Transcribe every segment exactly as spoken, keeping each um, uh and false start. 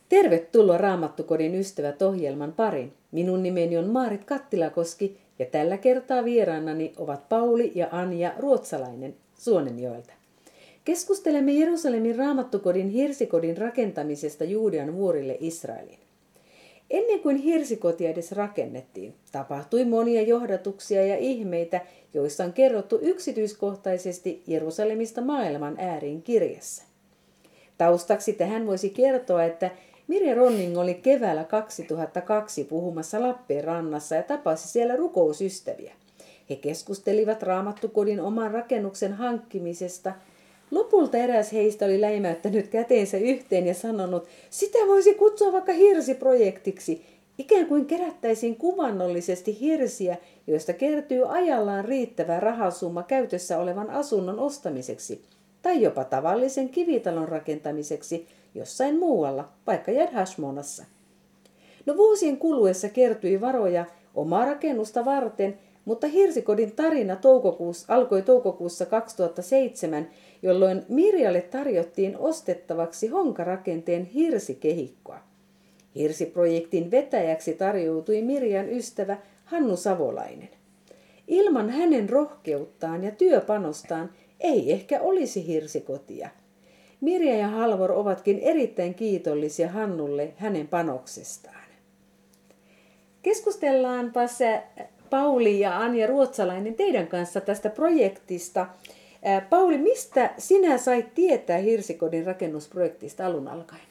Tervetuloa Raamattukodin ystävät ohjelman pariin. Minun nimeni on Maarit Kattilakoski ja tällä kertaa vieraanani ovat Pauli ja Anja Ruotsalainen Suonenjoelta. Keskustelemme Jerusalemin Raamattukodin hirsikodin rakentamisesta Juudean vuorille Israeliin. Ennen kuin hirsikotia edes rakennettiin, tapahtui monia johdatuksia ja ihmeitä, joista on kerrottu yksityiskohtaisesti Jerusalemista maailman ääriin kirjassa. Taustaksi tähän voisi kertoa, että Mirja Ronning oli keväällä kaksituhattakaksi puhumassa Lappeenrannassa ja tapasi siellä rukousystäviä. He keskustelivat Raamattukodin oman rakennuksen hankkimisesta. Lopulta eräs heistä oli läimäyttänyt käteensä yhteen ja sanonut, sitä voisi kutsua vaikka hirsiprojektiksi. Ikään kuin kerättäisiin kuvannollisesti hirsiä, joista kertyy ajallaan riittävä rahasumma käytössä olevan asunnon ostamiseksi tai jopa tavallisen kivitalon rakentamiseksi jossain muualla, vaikka Yad Hashmonassa. No vuosien kuluessa kertyi varoja omaa rakennusta varten, mutta hirsikodin tarina toukokuussa, alkoi toukokuussa kaksituhattaseitsemän, jolloin Mirjalle tarjottiin ostettavaksi honkarakenteen hirsikehikkoa. Hirsiprojektin vetäjäksi tarjoutui Mirjan ystävä Hannu Savolainen. Ilman hänen rohkeuttaan ja työpanostaan ei ehkä olisi hirsikotia. Mirja ja Halvor ovatkin erittäin kiitollisia Hannulle hänen panoksestaan. Keskustellaanpas Pauli ja Anja Ruotsalainen teidän kanssa tästä projektista. Pauli, mistä sinä sait tietää hirsikodin rakennusprojektista alun alkaen?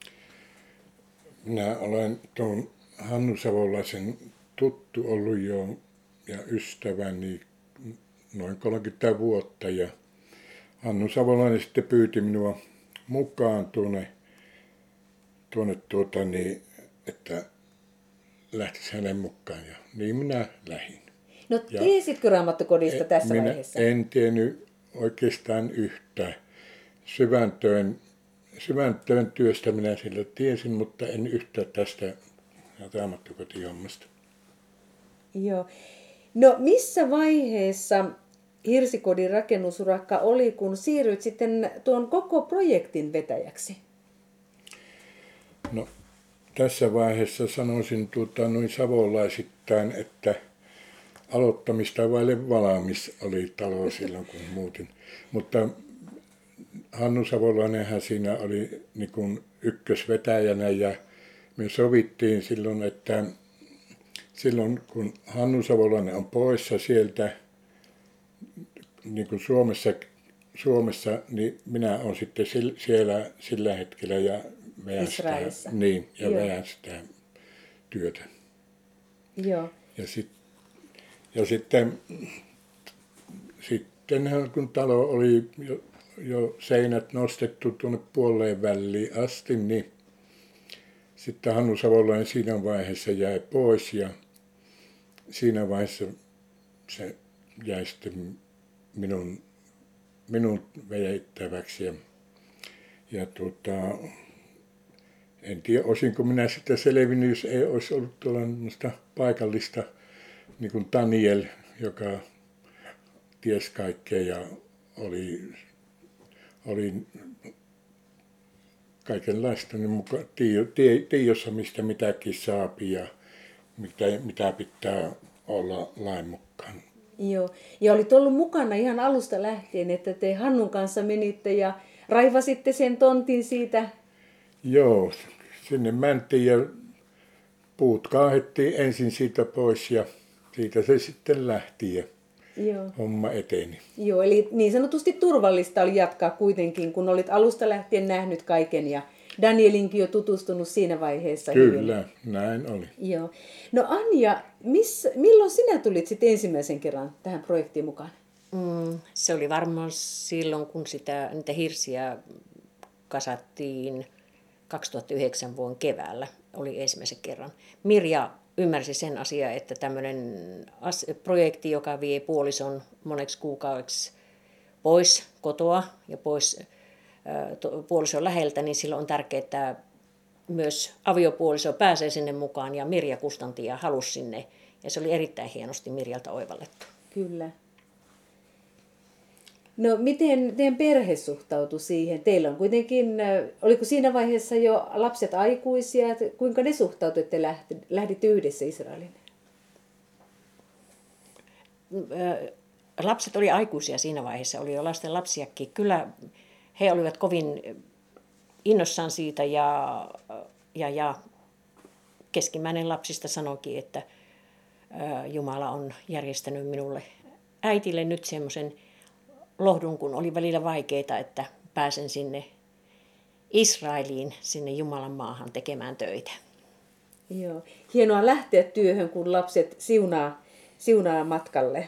Minä olen tuon Hannu Savolaisen tuttu ollut jo ja ystäväni noin kolmekymmentä vuotta. Ja Hannu Savolainen sitten pyyti minua mukaan tuonne, tuonne tuota niin, että lähtisi hänen mukaan. Ja niin minä lähdin. No tiesitkö Raamattukodista tässä minä vaiheessa? En tiennyt oikeastaan yhtään. Syvän työn, syvän työn työstä minä sillä tiesin, mutta en yhtään tästä Raamattukotihommasta. Joo. No missä vaiheessa hirsikodin rakennusurakka oli, kun siirryit sitten tuon koko projektin vetäjäksi? No tässä vaiheessa sanoisin tuota, noin savolaisittain, että aloittamista vaille valmis oli talo silloin, kun muutin. Mutta Hannu Savolainenhan siinä oli niin kuin ykkösvetäjänä ja me sovittiin silloin, että silloin kun Hannu Savolainen on poissa sieltä niin kuin Suomessa, Suomessa, niin minä olen sitten siellä sillä hetkellä ja veän sitä, niin, ja veän sitä työtä. Joo. Ja, sit, ja sitten, sitten kun talo oli jo, jo seinät nostettu tuonne puoleen väliin asti, niin sitten Hannu Savolainen siinä vaiheessa jäi pois ja siinä vaiheessa se jäi sitten minun, minun vedettäväksi. Ja, ja tuota, en tiedä, olisinko minä sitä selvinnyt, jos ei olisi ollut tuollaista paikallista, niin kuin Daniel, joka ties kaikkea ja oli, oli kaikenlaista niin mukaan tiedossa, mistä mitäkin saapi ja mitä, mitä pitää olla lain mukaan. Joo, ja olit ollut mukana ihan alusta lähtien, että te Hannun kanssa menitte ja raivasitte sen tontin siitä. Joo, sinne mentiin ja puut kaahettiin ensin siitä pois ja siitä se sitten lähti ja Joo. homma eteni. Joo, eli niin sanotusti turvallista oli jatkaa kuitenkin, kun olit alusta lähtien nähnyt kaiken ja Danielinkin jo tutustunut siinä vaiheessa. Kyllä, hyvin. Näin oli. Joo. No Anja, miss, milloin sinä tulit sitten ensimmäisen kerran tähän projektiin mukaan? Mm, se oli varmaan silloin, kun sitä, niitä hirsiä kasattiin kaksituhattayhdeksän vuoden keväällä, oli ensimmäisen kerran. Mirja ymmärsi sen asian, että tämmöinen projekti, joka vie puolison moneksi kuukaudeksi pois kotoa ja pois puolison läheltä, niin silloin on tärkeää, että myös aviopuoliso pääsee sinne mukaan ja Mirja kustanti ja halusi sinne. Ja se oli erittäin hienosti Mirjalta oivallettu. Kyllä. No miten teidän perhe suhtautui siihen? Teillä on kuitenkin, oliko siinä vaiheessa jo lapset aikuisia? Kuinka ne suhtautuivat, että lähti, lähditte yhdessä Israeliin? Lapset oli aikuisia siinä vaiheessa, oli jo lasten lapsiakin. Kyllä he olivat kovin innossaan siitä ja, ja, ja keskimmäinen lapsista sanoikin, että Jumala on järjestänyt minulle äitille nyt semmoisen lohdun, kun oli välillä vaikeita, että pääsen sinne Israeliin, sinne Jumalan maahan tekemään töitä. Joo. Hienoa lähteä työhön, kun lapset siunaa, siunaa matkalle.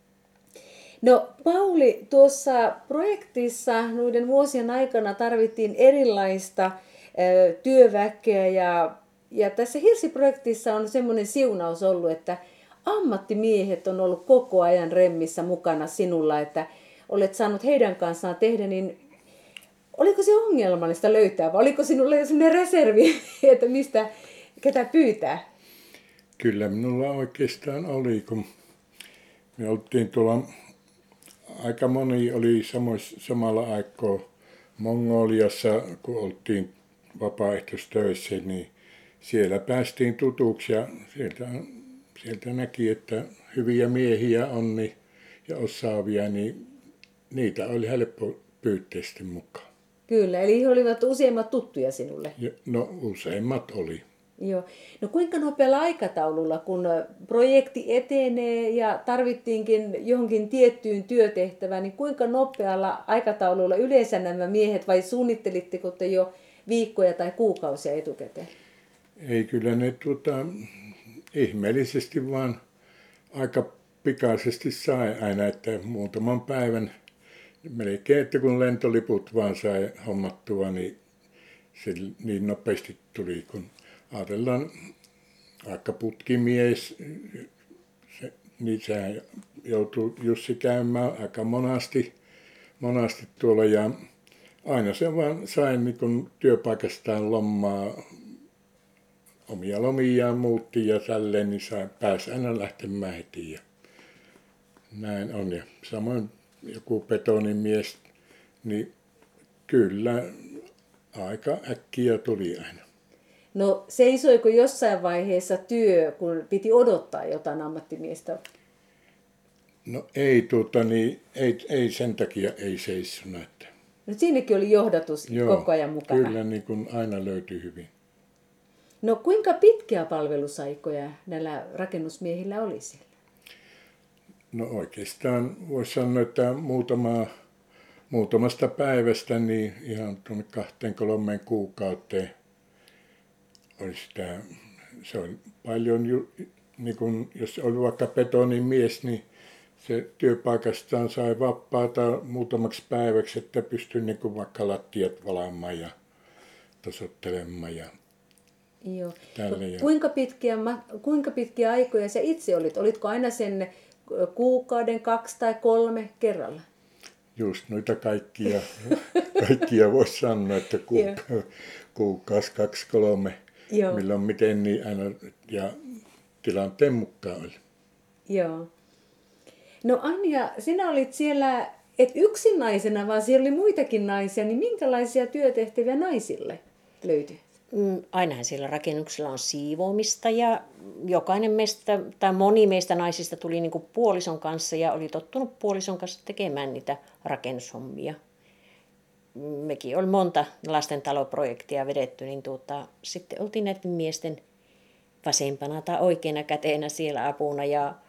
No Pauli, tuossa projektissa noiden vuosien aikana tarvittiin erilaista ö, työväkeä ja, ja tässä Hirsi-projektissa on semmoinen siunaus ollut, että ammattimiehet on ollut koko ajan remmissä mukana sinulla, että olet saanut heidän kanssaan tehdä, niin oliko se ongelmallista löytää vai oliko sinulla jo sellainen reservi, että mistä, ketä pyytää? Kyllä minulla oikeastaan oli, kun me oltiin tuolla, aika moni oli samois, samalla aikaa Mongoliassa, kun oltiin vapaaehtoistöissä, niin siellä päästiin tutuksi ja sieltä, sieltä näki, että hyviä miehiä on niin, ja osaavia, niin niitä oli helppo pyytää sitten mukaan. Kyllä, eli he olivat useimmat tuttuja sinulle? No useimmat oli. Joo. No kuinka nopealla aikataululla, kun projekti etenee ja tarvittiinkin johonkin tiettyyn työtehtävään, niin kuinka nopealla aikataululla yleensä nämä miehet vai suunnittelitteko te jo viikkoja tai kuukausia etukäteen? Ei, kyllä ne tuota, ihmeellisesti vaan aika pikaisesti sai aina, että muutaman päivän melkein, että kun lentoliput vaan sai hommattua, niin se niin nopeasti tuli, kun ajatellaan vaikka putkimies, se, niin sehän joutui Jussi käymään aika monasti, monasti tuolla ja aina se vaan sai niin kun työpaikastaan lomaa, omia lomiaan muutti ja tälleen, niin sai, pääsi aina lähtemään heti ja näin on. Ja samoin joku betonimies, niin kyllä aika äkkiä tuli aina. No seisoiko jossain vaiheessa työ, kun piti odottaa jotain ammattimiestä? No ei, tuota, niin, ei, ei sen takia ei seissunut. No siinäkin oli johdatus Joo, koko ajan mukana. Kyllä, niin kuin aina löytyi hyvin. No kuinka pitkiä palvelusaikoja näillä rakennusmiehillä oli siellä? No oikeastaan voisi sanoa, että muutama, muutamasta päivästä niin ihan tuonne kahteen kolmeen kuukauteen oli sitä, se oli paljon, niin kun, jos oli vaikka betonimies, niin se työpaikastaan sai vapaata muutamaksi päiväksi, että pystyi niin kuin vaikka lattiat valaamaan ja tasoittelemaan ja Joo. tälle. No, kuinka, pitkiä, kuinka pitkiä aikoja sä itse olit? Olitko aina sen kuukauden, kaksi tai kolme kerralla? Just noita kaikkia, kaikkia voisi sanoa, että kuuka, kuukausi, kaksi, kolme, Joo. milloin miten niin aina ja tilanteen mukaan oli. Joo. No Anja, sinä olit siellä, et yksin naisena, vaan siellä oli muitakin naisia, niin minkälaisia työtehtäviä naisille löytyi? Ainahan siellä rakennuksella on siivoamista ja jokainen meistä tai moni meistä naisista tuli niin kuin puolison kanssa ja oli tottunut puolison kanssa tekemään niitä rakennushommia. Mekin oli monta lastentaloprojektia vedetty, niin tuota, sitten oltiin näiden miesten vasempana tai oikeana käteenä siellä apuna ja äh,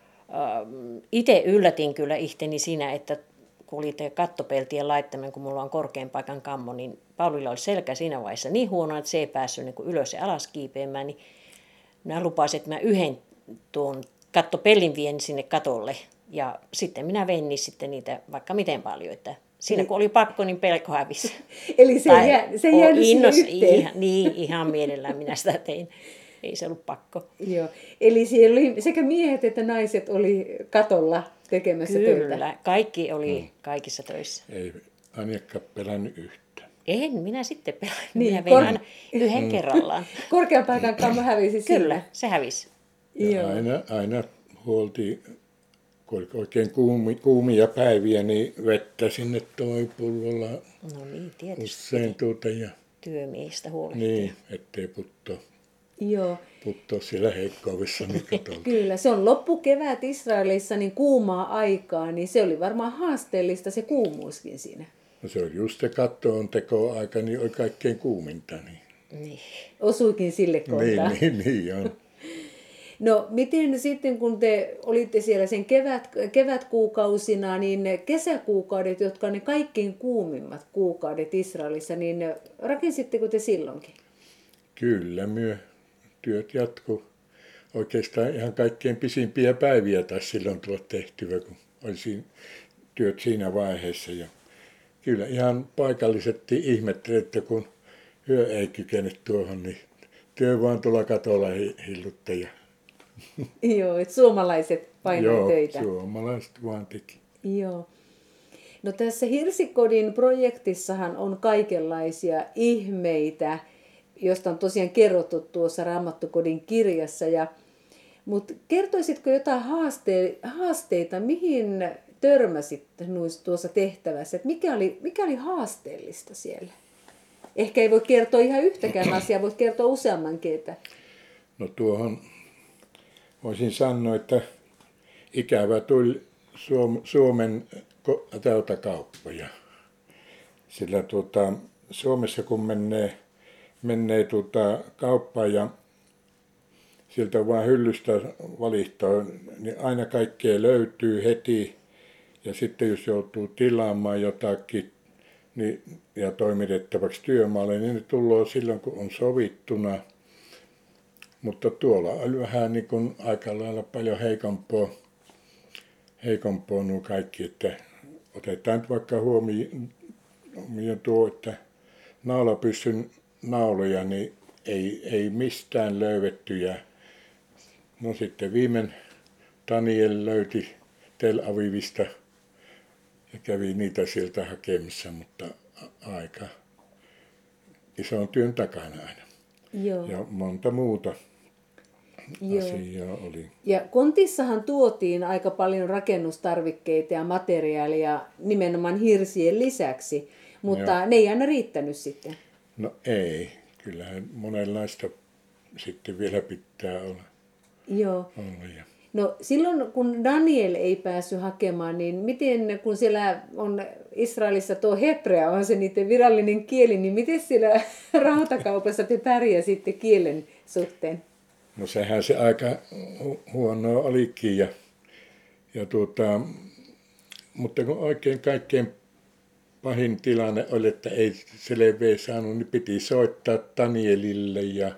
itse yllätin kyllä ihteni siinä, että kun oli kattopeltien laittaminen, kun mulla on korkean paikan kammo, niin Paulilla oli selkä siinä vaiheessa niin huono, että se ei päässyt niin kuin ylös ja alas kiipeämään, niin minä lupasin, että mä yhden tuon kattopellin vien sinne katolle ja sitten minä vein niin sitten niitä vaikka miten paljon, että siinä kun oli pakko, niin pelko hävisi. Eli se ei jää, se jäänyt innos, yhteen. Ihan, niin, ihan mielellään minä sitä tein. Ei se ollut pakko. Joo. Eli siellä oli sekä miehet että naiset oli katolla tekemässä Kyllä, töitä. Kyllä, kaikki oli hmm. kaikissa töissä. Ei Anjakka pelännyt yhtään. En, minä sitten pelän. Niin, minä vein kor- aina yhden hmm. kerrallaan. Korkean paikan kammo hävisi Kyllä, siinä. se hävisi. Ja aina, aina huolti kun oli oikein kuumi, kuumia päiviä, niin vettä sinne toi pullolla No niin, tietysti. usein tuota ja Työmiehistä huolehtia. niin, ettei putto, Joo. putto siellä heikkoudessa. Kyllä, se on loppukevät Israelissa niin kuumaa aikaa, niin se oli varmaan haasteellista se kuumuuskin siinä. No se oli just se kattoon tekoaika, niin oli kaikkein kuuminta. Niin, Niin. Osuikin sille kohtaan. niin, niin, niin on. No miten sitten, kun te olitte siellä sen kevät, kevätkuukausina, niin ne kesäkuukaudet, jotka on ne kaikkein kuumimmat kuukaudet Israelissa, niin rakensitteko te silloinkin? Kyllä, myö työt jatkuu. Oikeastaan ihan kaikkein pisimpiä päiviä taisi silloin tulla tehtyä, kun oli siinä, työt siinä vaiheessa. Ja kyllä ihan paikallisesti ihmettelin, että kun hyö ei kykene tuohon, niin työ vaan tuolla katolla hillutte. Ja Joo, että suomalaiset painoi töitä. Joo, suomalaiset vaan teki. Joo. No tässä Hirsikodin projektissahan on kaikenlaisia ihmeitä, josta on tosiaan kerrottu tuossa Raamattukodin kirjassa. Ja, mutta kertoisitko jotain haaste, haasteita, mihin törmäsit tuossa tehtävässä? Että mikä oli, mikä oli haasteellista siellä? Ehkä ei voi kertoa ihan yhtäkään asiaa, voit kertoa useammankin. Että... No tuohon voisin sanoa, että ikävä tuli Suomen rautakauppoja. Sillä tuota, Suomessa kun menee, menee tuota kauppaan ja sieltä vaan hyllystä valihtaa, niin aina kaikkea löytyy heti. Ja sitten jos joutuu tilaamaan jotakin niin, ja toimitettavaksi työmaalle, niin ne tulee silloin kun on sovittuna. Mutta tuolla oli vähän niin kuin aika lailla paljon heikompaa, heikompaa nuo kaikki, että otetaan nyt vaikka huomioon tuo, että naulapyssyn nauloja niin ei, ei mistään löydetty. Ja no sitten viimein Daniel löyti Tel Avivista ja kävi niitä sieltä hakemassa, mutta aika ison työn takana aina. Joo. Ja monta muuta Joo. asiaa oli. Ja Kontissahan tuotiin aika paljon rakennustarvikkeita ja materiaalia nimenomaan hirsien lisäksi, mutta Joo. ne ei aina riittänyt sitten. No ei, kyllähän monenlaista sitten vielä pitää olla. Joo. olla ja. No silloin kun Daniel ei päässyt hakemaan, niin miten kun siellä on Israelissa tuo hebrea, on se niiden virallinen kieli, niin miten siellä rautakaupassa te pärjäsitte kielen suhteen? No sehän se aika hu- huonoa olikin, ja, ja tuota, mutta kun oikein kaikkein pahin tilanne oli, että ei selveä saanut, niin piti soittaa Danielille ja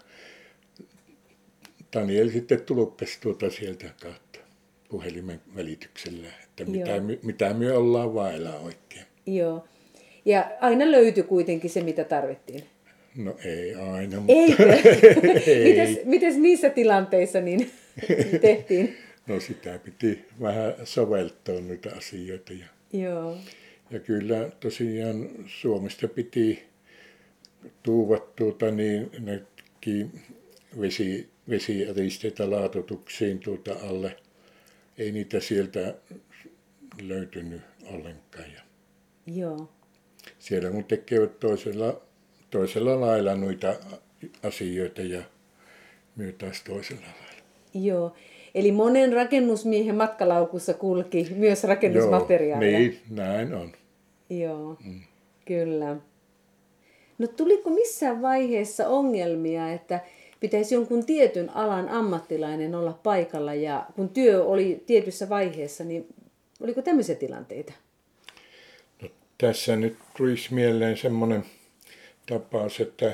Daniel sitten tuluppesi tuota sieltä kautta puhelimen välityksellä, että mitä, my, mitä me ollaan vailla oikein. Joo. Ja aina löytyi kuitenkin se, mitä tarvittiin. No ei aina, mutta Eikö? ei. mites, mites niissä tilanteissa niin tehtiin? No sitä piti vähän soveltaa noita asioita. Ja, Joo. ja kyllä tosiaan Suomesta piti tuuvat tuota, niin nekin vesi, vesiristeitä laatotuksiin tuota alle. Ei niitä sieltä löytynyt ollenkaan. Ja Joo. siellä kun tekevät toisella, toisella lailla noita asioita ja myös taas toisella lailla. Joo. Eli monen rakennusmiehen matkalaukussa kulki myös rakennusmateriaalia. Joo, niin, näin on. Joo, mm. kyllä. No tuliko missään vaiheessa ongelmia, että pitäisi jonkun tietyn alan ammattilainen olla paikalla ja kun työ oli tietyssä vaiheessa, niin oliko tämmöisiä tilanteita? No, tässä nyt tulisi mieleen semmoinen tapaus, että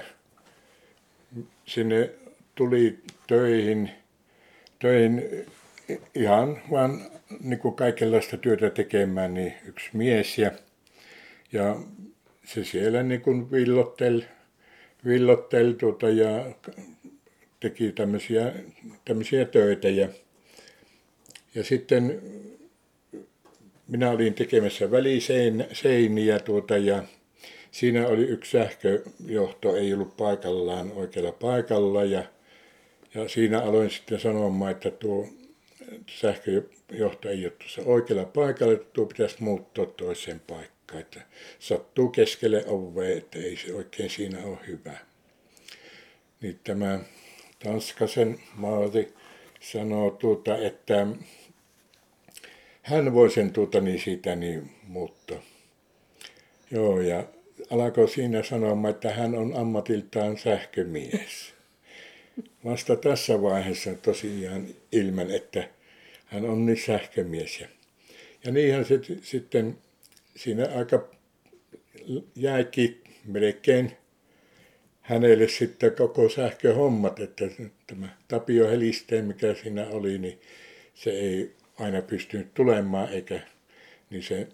sinne tuli töihin, töihin ihan vaan niin kuin kaikenlaista työtä tekemään niin yksi mies ja, ja se siellä niin kuin villotteli, villotteli tuota ja teki tämmöisiä, tämmöisiä töitä ja, ja sitten minä olin tekemässä väliseiniä tuota ja siinä oli yksi sähköjohto, ei ollut paikallaan oikealla paikalla ja, ja siinä aloin sitten sanomaan, että tuo sähköjohto ei ole tuossa oikealla paikalla, että tuo pitäisi muuttaa toiseen paikkaan. Että sattuu keskelle ovea, että ei se oikein siinä ole hyvä. Niin tämä Tanskasen Maari sanoo, tuota, että hän voi sen tuota, niin sitä niin muuttaa. Joo, ja alkoi siinä sanomaan, että hän on ammatiltaan sähkömies. Vasta tässä vaiheessa tosiaan ilmen, että hän on niin sähkömies. Ja niinhän se sitten siinä aika jäikin melkein hänelle sitten koko sähköhommat, että tämä Tapio Helisteen, mikä siinä oli, niin se ei aina pystynyt tulemaan, eikä, niin se,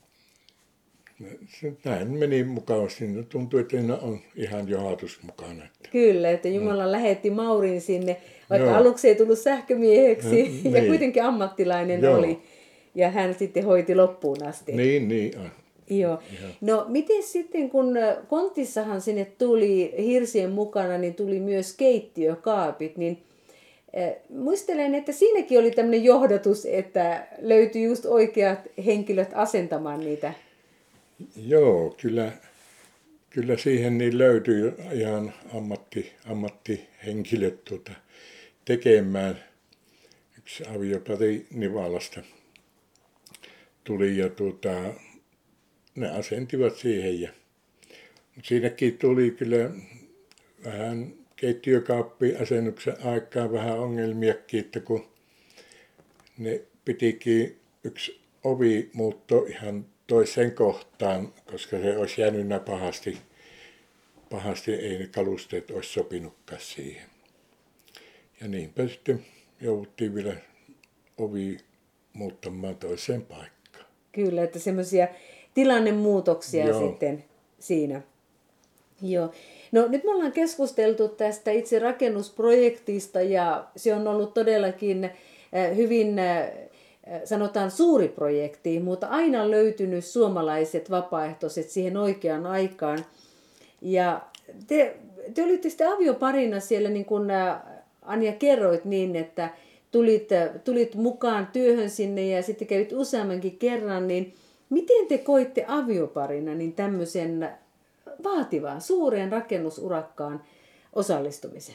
se näin meni mukavasti. Tuntui, että siinä on ihan johatus mukana. Kyllä, että Jumala mm. lähetti Maurin sinne, vaikka Joo. aluksi ei tullut sähkömieheksi, mm, ja niin. kuitenkin ammattilainen Joo. oli. Ja hän sitten hoiti loppuun asti. Niin, niin on. Joo. No miten sitten, kun Kontissahan sinne tuli hirsien mukana, niin tuli myös keittiökaapit, niin äh, muistelen, että siinäkin oli tämmöinen johdatus, että löytyi just oikeat henkilöt asentamaan niitä. Joo, kyllä, kyllä siihen niin löytyy ihan ammatti, ammattihenkilöt tuota, tekemään. Yksi aviopari Nivalasta tuli ja tuota, ne asentivat siihen. Ja, siinäkin tuli kyllä vähän keittiökaappiasennuksen aikaan vähän ongelmiakin, että kun ne pitikin yksi ovi muutto ihan toiseen kohtaan, koska se olisi jäänyt pahasti, pahasti ei ne kalusteet olisi sopinutkaan siihen. Ja niinpä sitten jouduttiin vielä ovi muuttamaan toiseen paikkaan. Kyllä, että semmoisia tilannemuutoksia Joo. sitten siinä. Joo. No nyt me ollaan keskusteltu tästä itse rakennusprojektista ja se on ollut todellakin hyvin, sanotaan suuri projekti, mutta aina on löytynyt suomalaiset vapaaehtoiset siihen oikeaan aikaan. Ja te, te olitte sitten avioparina siellä, niin kuin Anja kerroit niin, että tulit, tulit mukaan työhön sinne ja sitten kävit useammankin kerran, niin miten te koitte avioparina niin tämmöisen vaativan, suureen rakennusurakkaan osallistumisen?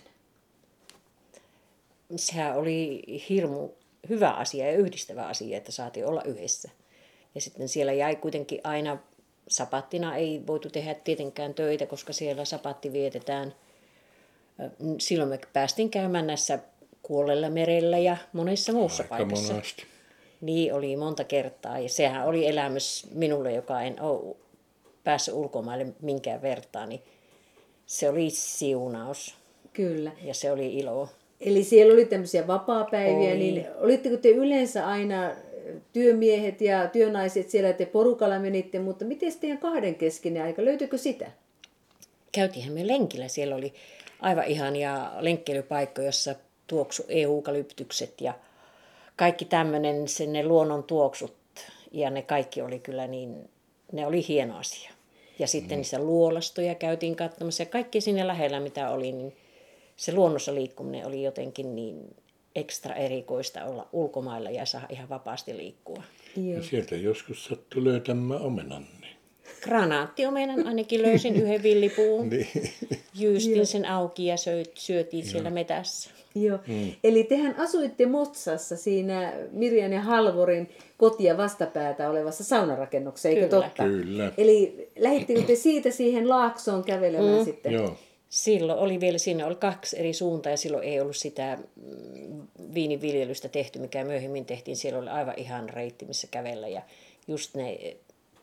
Sehän oli hirmu hyvä asia ja yhdistävä asia, että saatiin olla yhdessä. Ja sitten siellä jäi kuitenkin aina, sapattina ei voitu tehdä tietenkään töitä, koska siellä sapatti vietetään. Silloin me päästiin käymään näissä Kuollella merellä ja monessa muussa Aika paikassa. monasti. Niin oli monta kertaa ja sehän oli elämys minulle, joka en ole päässyt ulkomaille minkään vertaan, niin se oli siunaus. Kyllä. Ja se oli ilo. Eli siellä oli tämmöisiä vapaapäiviä, Oli. niin olitteko te yleensä aina työmiehet ja työnaiset siellä, te porukalla menitte, mutta miten teidän kahdenkeskinen aika, löytyykö sitä? Käytiinhän me lenkillä, siellä oli aivan ihania lenkkeilypaikka, jossa tuoksu eukalyptykset ja kaikki tämmöinen, sen ne luonnon tuoksut ja ne kaikki oli kyllä niin, ne oli hieno asia. Ja sitten mm. niissä luolastoja käytiin katsomassa ja kaikki sinne lähellä mitä oli, niin se luonnossa liikkuminen oli jotenkin niin ekstra erikoista olla ulkomailla ja saada ihan vapaasti liikkua. Joo. Ja sieltä joskus sattui löytämään omenanne. Granaattiomenan ainakin löysin yhden villipuun. Niin. Jyystin sen auki ja söit, syötiin siellä metässä. Joo. Mm. Eli tehän asuitte Motsassa siinä Mirjan ja Halvorin kotia vastapäätä olevassa saunarakennuksessa, eikö Kyllä. totta? Kyllä. Eli lähdittekö te siitä siihen Laaksoon kävelemään mm. sitten? Joo. Silloin oli vielä, siinä oli kaksi eri suuntaa ja silloin ei ollut sitä viiniviljelystä tehty, mikä myöhemmin tehtiin. Siellä oli aivan ihan reitti, missä kävellä ja just ne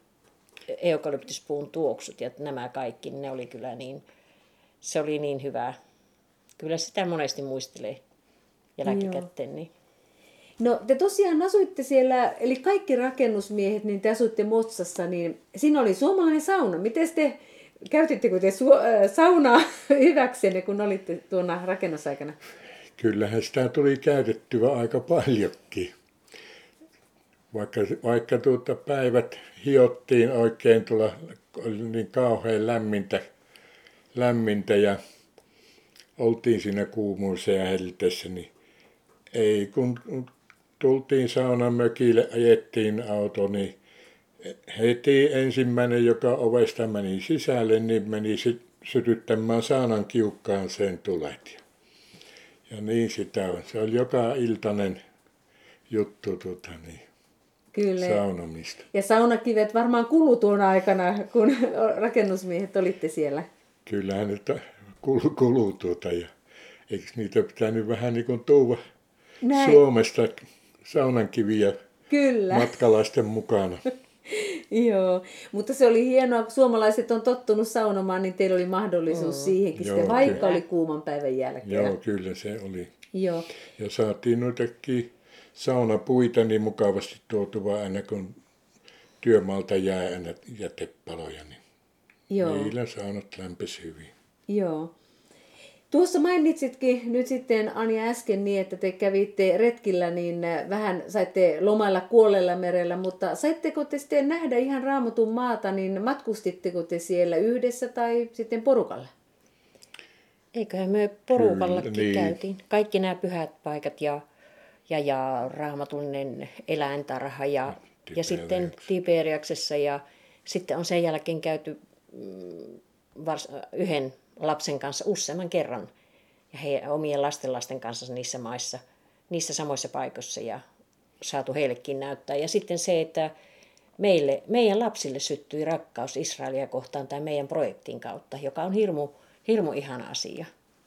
eukalyptuspuun tuoksut ja nämä kaikki, ne oli kyllä niin, se oli niin hyvä. Kyllä sitä monesti muistelee jälkikäteen. Niin. No te tosiaan asuitte siellä, eli kaikki rakennusmiehet, niin te asuitte Motsassa, niin siinä oli suomalainen sauna. Miten te, käytittekö te su- äh, saunaa hyväksenne, kun olitte tuona rakennusaikana? Kyllähän sitä tuli käytettyä aika paljonkin. Vaikka, vaikka tuota päivät hiottiin oikein, tulla, oli niin kauhean lämmintä, lämmintä ja oltiin siinä kuumuudessa ja helteessä, niin ei kun tultiin saunan mökille, ajettiin auto, niin heti ensimmäinen, joka ovesta meni sisälle, niin meni sy- sytyttämään saunan kiukkaan sen tulet. Ja niin sitä on. Se oli joka iltainen juttu tuota, niin, Kyllä. saunomista. Ja saunakivet varmaan kulu tuona aikana, kun rakennusmiehet olitte siellä. Kyllähän ne kulu, kulu tuota. Ja eikö niitä pitänyt vähän niin kuin tuoda Näin. Suomesta saunankiviä Kyllä. matkalaisten mukana? Joo, mutta se oli hienoa, kun suomalaiset on tottunut saunomaan, niin teillä oli mahdollisuus mm. siihenkin Joo, sitten, vaikka kyllä. oli kuuman päivän jälkeen. Joo, kyllä se oli. Joo. Ja saatiin noitakin saunapuita niin mukavasti tuotua aina, kun työmaalta jää aina jätepaloja, niin Joo. niillä saunat lämpesi hyvin. Joo. Tuossa mainitsitkin nyt sitten, Anja, äsken niin, että te kävitte retkillä, niin vähän saitte lomailla Kuolleella merellä, mutta saitteko te sitten nähdä ihan Raamatun maata, niin matkustitteko te siellä yhdessä tai sitten porukalla? Eiköhän me porukallakin Kyllä, niin. käytiin. Kaikki nämä pyhät paikat ja, ja, ja raamatullinen eläintarha ja, ja sitten Tiberiaksessa ja sitten on sen jälkeen käyty mm, vars, yhden lapsen kanssa useamman kerran ja he omien lastenlasten kanssa niissä maissa, niissä samoissa paikoissa ja saatu heillekin näyttää. Ja sitten se, että meille, meidän lapsille syttyi rakkaus Israelia kohtaan tai meidän projektin kautta, joka on hirmu, hirmu ihana asia.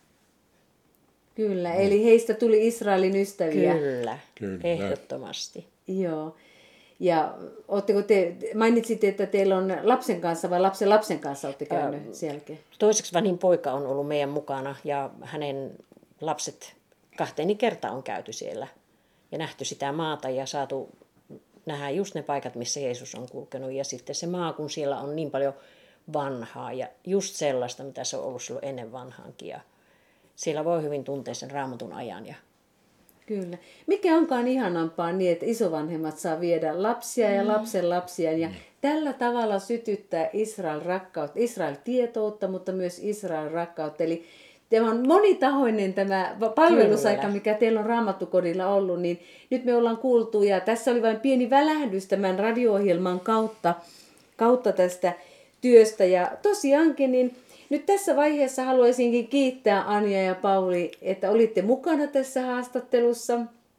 Kyllä, eli heistä tuli Israelin ystäviä. Kyllä, Kyllä. ehdottomasti. Joo. Ja ootteko te, mainitsitte, että teillä on lapsen kanssa vai lapsen lapsen kanssa olette käynyt Ähm, sen jälkeen? Toiseksi vanhin poika on ollut meidän mukana ja hänen lapset kahteeni kerta on käyty siellä ja nähty sitä maata ja saatu nähdä just ne paikat, missä Jeesus on kulkenut. Ja sitten se maa, kun siellä on niin paljon vanhaa ja just sellaista, mitä se on ollut silloin ennen vanhaankin. Ja siellä voi hyvin tuntea sen Raamatun ajan. Ja Kyllä. Mikä onkaan ihanampaa niin, että isovanhemmat saa viedä lapsia ja lapsen lapsia ja mm. tällä tavalla sytyttää Israel rakkautta, Israel tietoutta, mutta myös Israel rakkautta. Eli tämä on monitahoinen tämä palvelusaika, Kyllä. mikä teillä on Raamattukodilla ollut, niin nyt me ollaan kuultu ja tässä oli vain pieni välähdys tämän radio-ohjelman kautta, kautta tästä työstä ja tosiaankin niin nyt tässä vaiheessa haluaisinkin kiittää Anja ja Pauli, että olitte mukana tässä haastattelussa.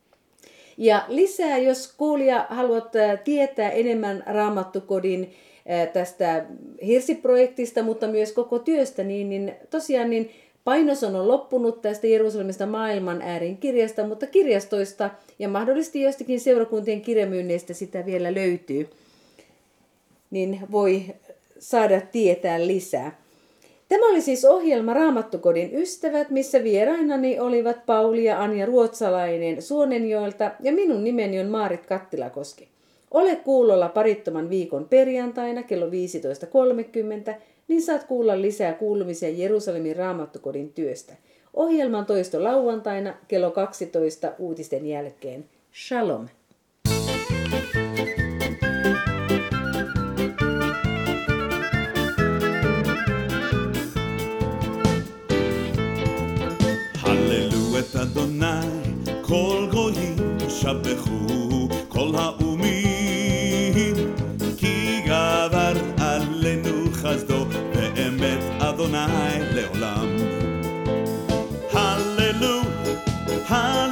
Ja lisää, jos kuulija haluat tietää enemmän Raamattukodin tästä hirsiprojektista, mutta myös koko työstä, niin, niin tosiaan niin painoson on loppunut tästä Jerusalemista maailman äärin kirjasta, mutta kirjastoista ja mahdollisesti jostakin seurakuntien kirjamyynneistä sitä vielä löytyy, niin voi saada tietää lisää. Tämä oli siis ohjelma Raamattukodin ystävät, missä vierainani olivat Pauli ja Anja Ruotsalainen Suonenjoelta ja minun nimeni on Maarit Kattilakoski. Ole kuulolla parittoman viikon perjantaina kello viisitoista kolmekymmentä, niin saat kuulla lisää kuulumisia Jerusalemin Raamattukodin työstä. Ohjelman toisto lauantaina kello kaksitoista uutisten jälkeen. Shalom! אדוני, כל גויים שבחו, כל האומים, כי גבר עלינו חסדו, ואמת אדוני לעולם. הללו, הללו.